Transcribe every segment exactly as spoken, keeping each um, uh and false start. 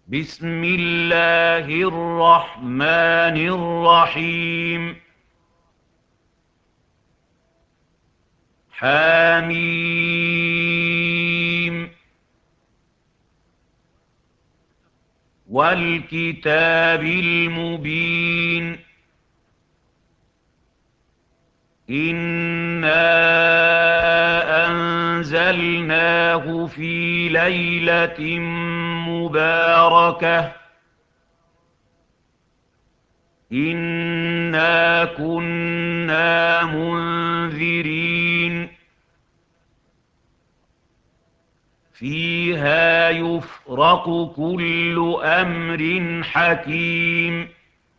بسم الله الرحمن الرحيم. حميم. والكتاب المبين. إنا أنزلناه في ليلة مباركة إنا كنا منذرين فيها يفرق كل أمر حكيم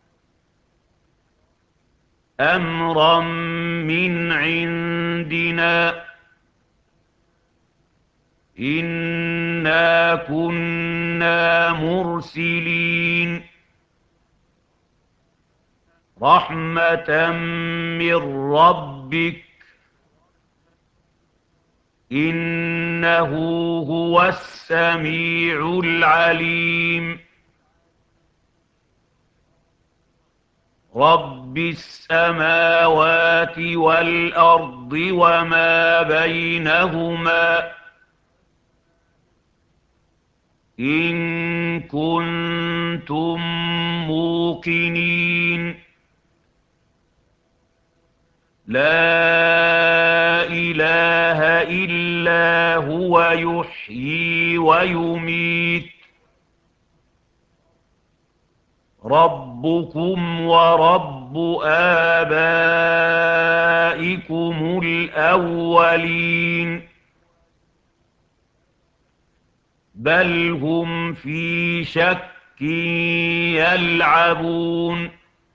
أمرا من عندنا إنا كنا مرسلين رحمة من ربك إنه هو السميع العليم رب السماوات والأرض وما بينهما إن كنتم موقنين لا إله إلا هو يحيي ويميت ربكم ورب آبائكم الأولين بل هم في شك يلعبون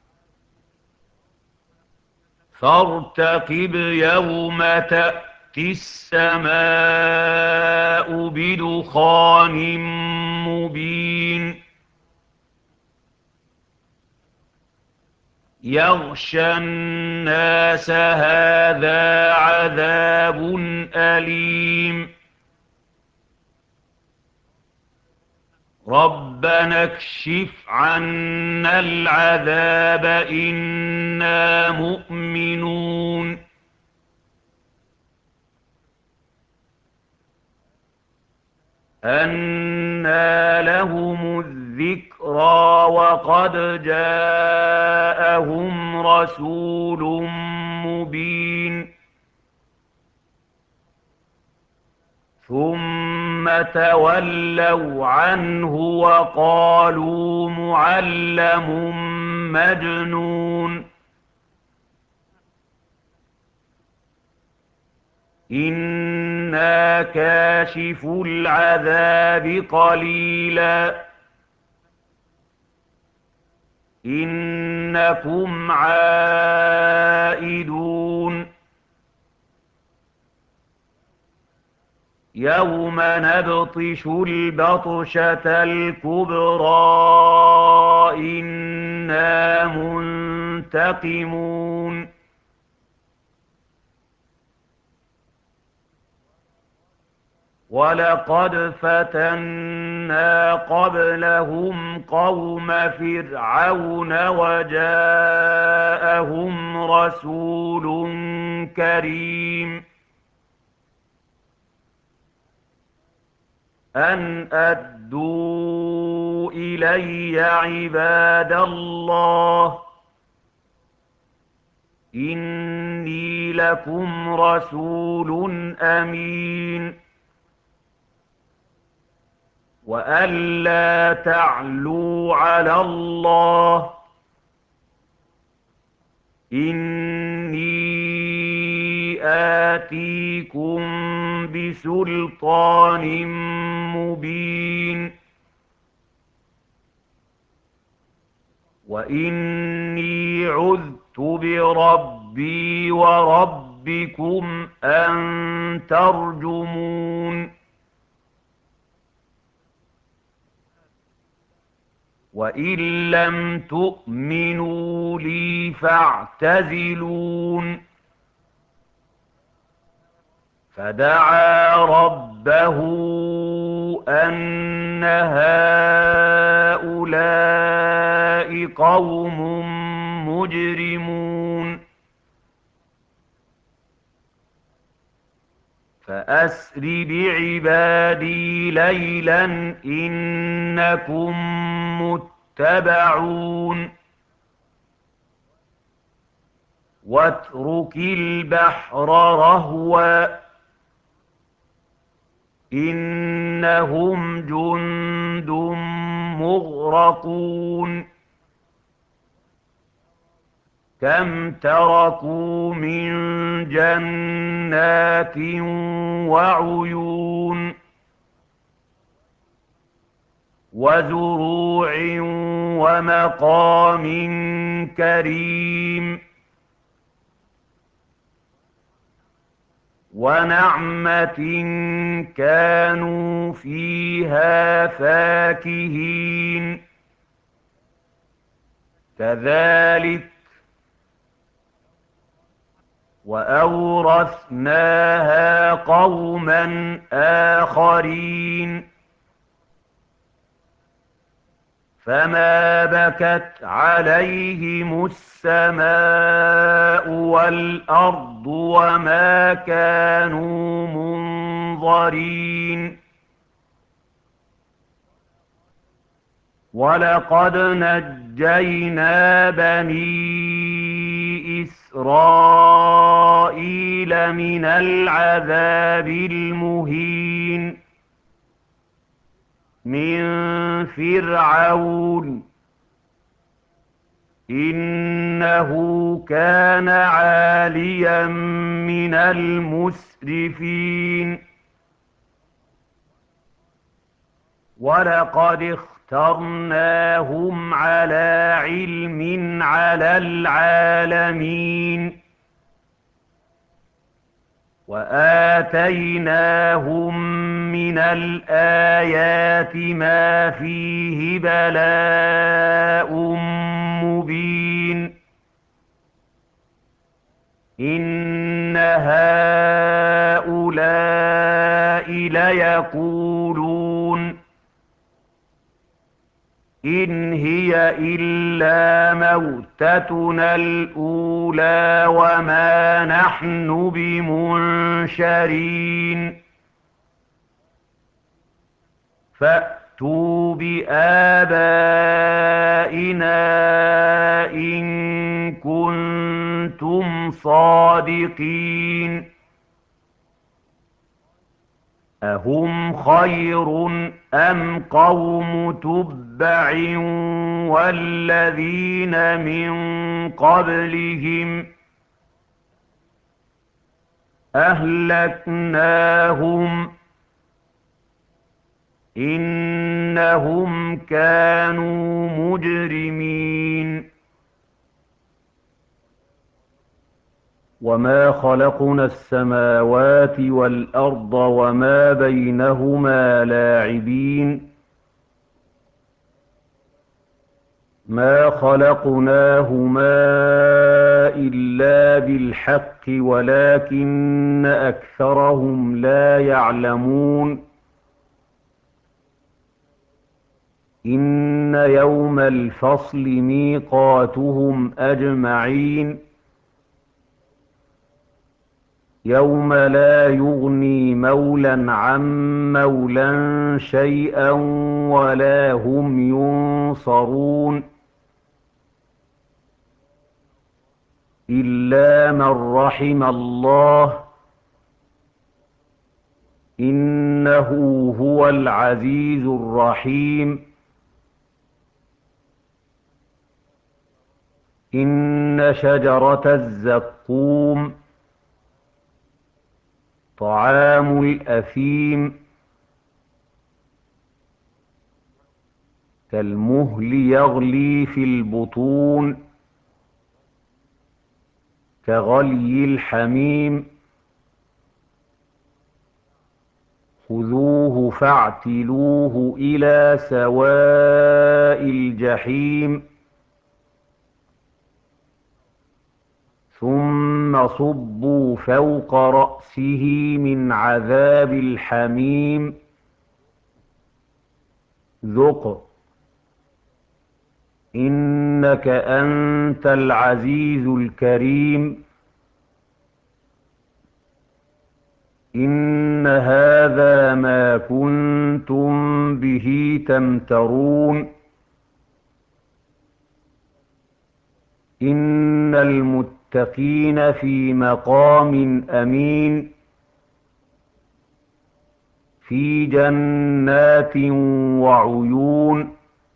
فارتقب يوم تأتي السماء بدخان مبين يغشى الناس هذا عذاب أليم ربنا اكشف عنا العذاب إنا مؤمنون أنى لهم الذكرى وقد جاءهم رسول مبين ثم تولوا عنه وقالوا معلم مجنون إنا كاشف العذاب قليلا إنكم عائدون يوم نبطش البطشة الكبرى إنا منتقمون ولقد فتنا قبلهم قوم فرعون وجاءهم رسول كريم أن أدوا إلي عباد الله إني لكم رسول أمين وأن لا تعلوا على الله إني آتيكم بسلطان مبين وإني عذت بربي وربكم أن ترجمون وإن لم تؤمنوا لي فاعتزلون فدعا ربه أن هؤلاء قوم مجرمون فأسر بعبادي ليلا إنكم متبعون واترك البحر رهوا إنهم جند مغرقون كم تركوا من جنات وعيون وزروع ومقام كريم ونعمة كانوا فيها فاكهين كذلك وأورثناها قوما آخرين فما بكت عليهم السماء والأرض وما كانوا منظرين ولقد نجينا بني إسرائيل من العذاب المهين من فرعون إنه كان عاليا من المسرفين ولقد اخترناهم على علم على العالمين وآتيناهم من الآيات ما فيه بلاء مبين إن هؤلاء ليقولون إن هي إلا موتتنا الأولى وما نحن بمنشرين فأتوا بآبائنا إن كنتم صادقين أهم خير أم قوم تبع والذين من قبلهم أهلكناهم إنهم كانوا مجرمين وما خلقنا السماوات والأرض وما بينهما لاعبين ما خلقناهما إلا بالحق ولكن أكثرهم لا يعلمون إن يوم الفصل ميقاتهم أجمعين يوم لا يغني مولى عن مولى شيئا ولا هم ينصرون إلا من رحم الله إنه هو العزيز الرحيم إن شجرة الزقوم طعام الأثيم كالمهل يغلي في البطون كغلي الحميم خذوه فاعتلوه إلى سواء الجحيم ثم صبوا فوق رأسه من عذاب الحميم ذق إن إنك أنت العزيز الكريم. إن هذا ما كنتم به تمترون. إن المتقين في مقام أمين في جنات وعيون.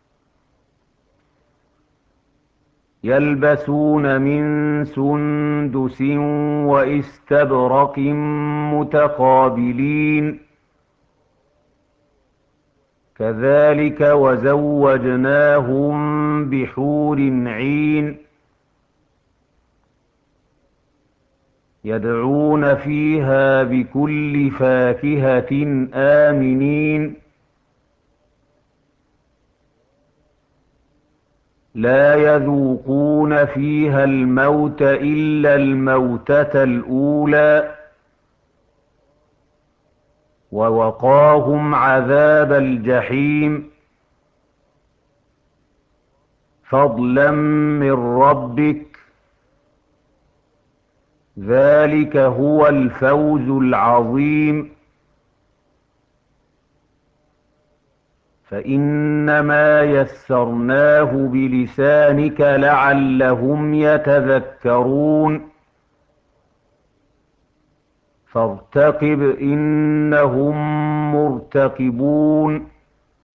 يلبسون من سندس وإستبرق متقابلين. كذلك وزوجناهم بحور عين. يدعون فيها بكل فاكهة آمنين. لا يذوقون فيها الموت إلا الموتة الأولى. ووقاهم عذاب الجحيم فضلا من ربك. ذلك هو الفوز العظيم. فإنما يسرناه بلسانك لعلهم يتذكرون. فارتقب إنهم مرتقبون.